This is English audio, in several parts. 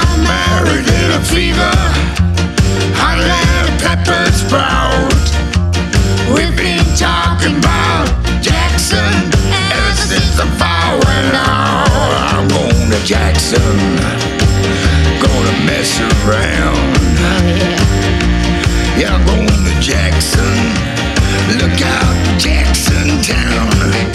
got married in a fever, hotter than a pepper sprout. We've been talking about Jackson ever since the fire went out. I'm going to Jackson, gonna mess around. Yeah, I'm going to Jackson, look out, Jackson Town.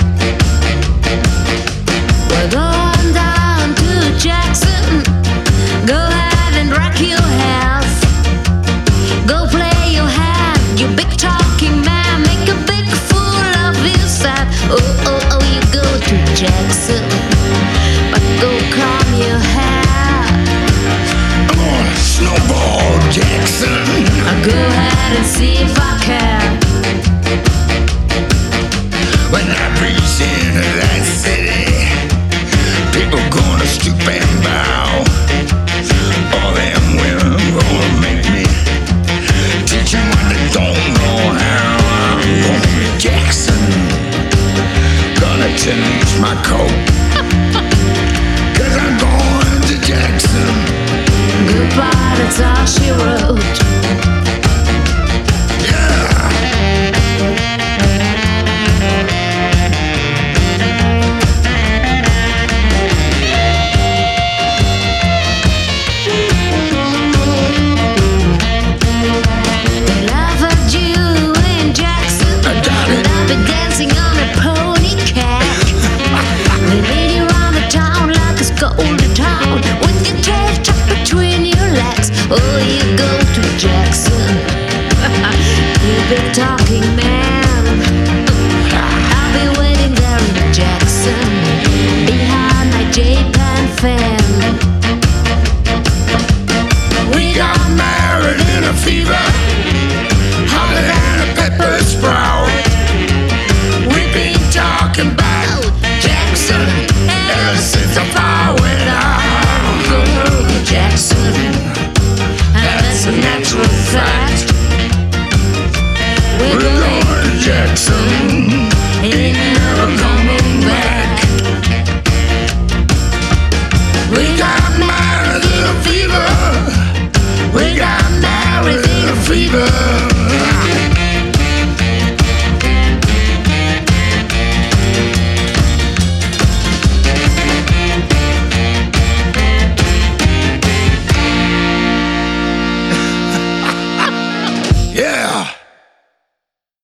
We're going down to Jackson. Go ahead and rock your house. Go play your hand, you big talking man. Make a big fool of yourself. Oh, oh, oh, you go to Jackson, but go calm your hair. I'm gonna snowball Jackson. Go ahead and see if I can. When I breeze into that city, people gonna stoop and bow. All them women gonna make me teach them what they don't know how. I'm going to Jackson, gonna change my coat, 'cause I'm going to Jackson. Goodbye, that's all she wrote. Oh, you go to Jackson, you big talking man. I'll be waiting there in Jackson, behind my J-Pan fan. We got married in a fever, hotter than a pepper sprout. We've been talking about Jackson ever since the fire went out. Go to Jackson, that's a natural fact. We're going to Jackson, ain't never coming back. We got married in a fever, we got married in a fever. Yeah.